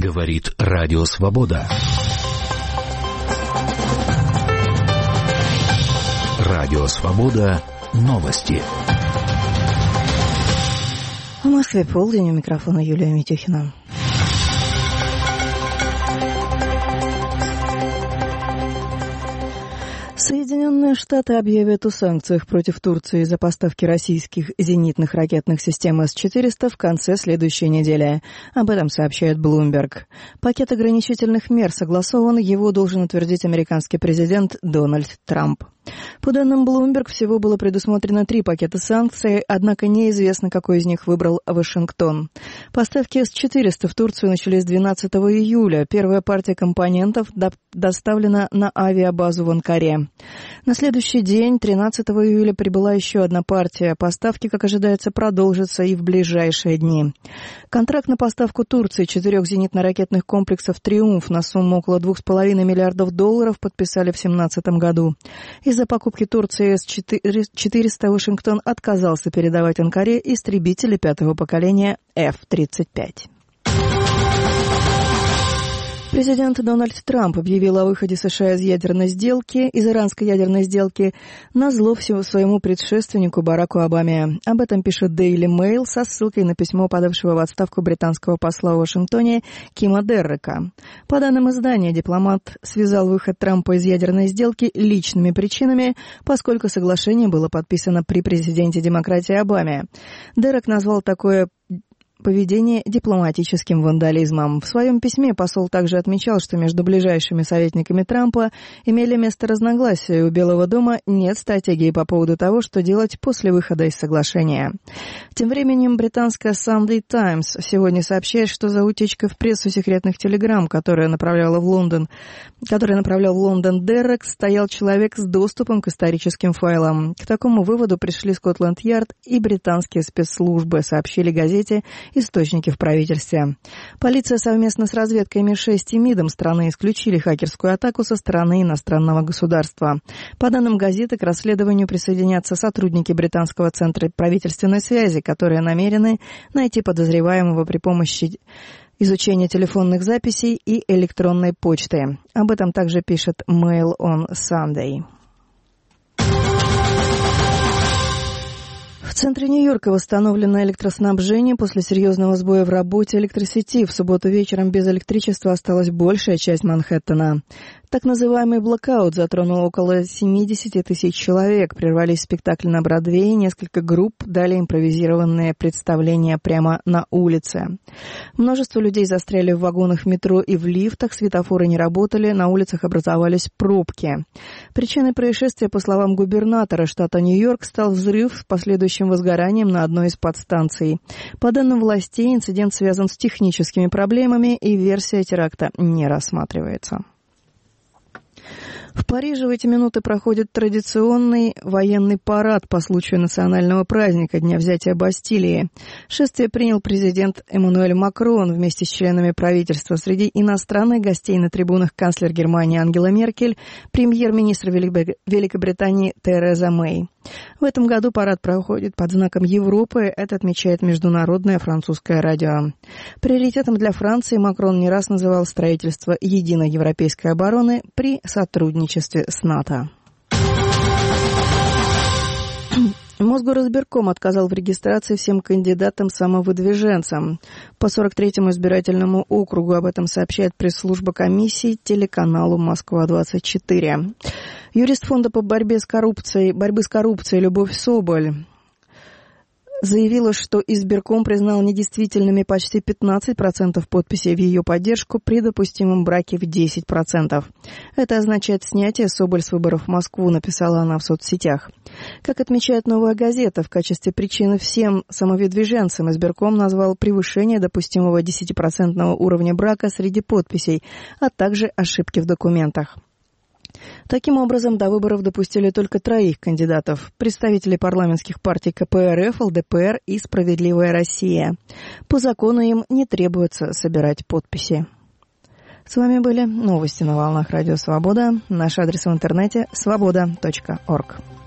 Говорит Радио Свобода. Радио Свобода. Новости. В Москве полдень, у микрофона Юлия Митюхина. Соединенные Штаты объявят о санкциях против Турции за поставки российских зенитных ракетных систем С-400 в конце следующей недели. Об этом сообщает Bloomberg. Пакет ограничительных мер согласован, его должен утвердить американский президент Дональд Трамп. По данным Bloomberg, всего было предусмотрено 3 пакета санкций, однако неизвестно, какой из них выбрал Вашингтон. Поставки С-400 в Турцию начались 12 июля. Первая партия компонентов доставлена на авиабазу в Анкаре. На следующий день, 13 июля, прибыла еще одна партия. Поставки, как ожидается, продолжатся и в ближайшие дни. Контракт на поставку Турции 4 зенитно-ракетных комплексов «Триумф» на сумму около $2,5 миллиардов подписали в 2017 году. Из-за покупки Турции С-400 Вашингтон отказался передавать Анкаре истребители 5-го поколения F-35. Президент Дональд Трамп объявил о выходе США из иранской ядерной сделки, назло своему предшественнику Бараку Обаме. Об этом пишет Daily Mail со ссылкой на письмо подавшего в отставку британского посла в Вашингтоне Кима Деррека. По данным издания, дипломат связал выход Трампа из ядерной сделки личными причинами, поскольку соглашение было подписано при президенте демократии Обаме. Деррек назвал такое поведение дипломатическим вандализмом. В своем письме посол также отмечал, что между ближайшими советниками Трампа имели место разногласия, и у Белого дома нет стратегии по поводу того, что делать после выхода из соглашения. Тем временем британская Sunday Times сегодня сообщает, что за утечкой в прессу секретных телеграмм, которые направлял в Лондон Деррек, стоял человек с доступом к историческим файлам. К такому выводу пришли Скотланд-Ярд и британские спецслужбы, сообщили газете источники в правительстве. Полиция совместно с разведкой МИ-6 и МИДом страны исключили хакерскую атаку со стороны иностранного государства. По данным газеты, к расследованию присоединятся сотрудники британского центра правительственной связи, которые намерены найти подозреваемого при помощи изучения телефонных записей и электронной почты. Об этом также пишет Mail on Sunday. В центре Нью-Йорка восстановлено электроснабжение после серьезного сбоя в работе электросети. В субботу вечером без электричества осталась большая часть Манхэттена. Так называемый блэкаут затронул около 70 тысяч человек. Прервались спектакли на Бродвее, несколько групп дали импровизированные представления прямо на улице. Множество людей застряли в вагонах метро и в лифтах, светофоры не работали, на улицах образовались пробки. Причиной происшествия, по словам губернатора штата Нью-Йорк, стал взрыв с последующим возгоранием на одной из подстанций. По данным властей, инцидент связан с техническими проблемами, и версия теракта не рассматривается. В Париже в эти минуты проходит традиционный военный парад по случаю национального праздника Дня взятия Бастилии. Шествие принял президент Эммануэль Макрон вместе с членами правительства. Среди иностранных гостей на трибунах канцлер Германии Ангела Меркель, премьер-министр Великобритании Тереза Мэй. В этом году парад проходит под знаком Европы, это отмечает Международное французское радио. Приоритетом для Франции Макрон не раз называл строительство единой европейской обороны при сотрудничестве с НАТО. Мосгоризбирком отказал в регистрации всем кандидатам-самовыдвиженцам. По 43-му избирательному округу об этом сообщает пресс-служба комиссии телеканалу «Москва-24». Юрист фонда по борьбе с коррупцией Любовь Соболь заявила, что избирком признал недействительными почти 15% подписей в ее поддержку при допустимом браке в 10%. Это означает снятие Соболь с выборов в Москву, написала она в соцсетях. Как отмечает «Новая газета», в качестве причины всем самовыдвиженцам избирком назвал превышение допустимого 10% уровня брака среди подписей, а также ошибки в документах. Таким образом, до выборов допустили только 3 кандидатов – представителей парламентских партий КПРФ, ЛДПР и «Справедливая Россия». По закону им не требуется собирать подписи. С вами были новости на волнах Радио Свобода. Наш адрес в интернете – svoboda.org.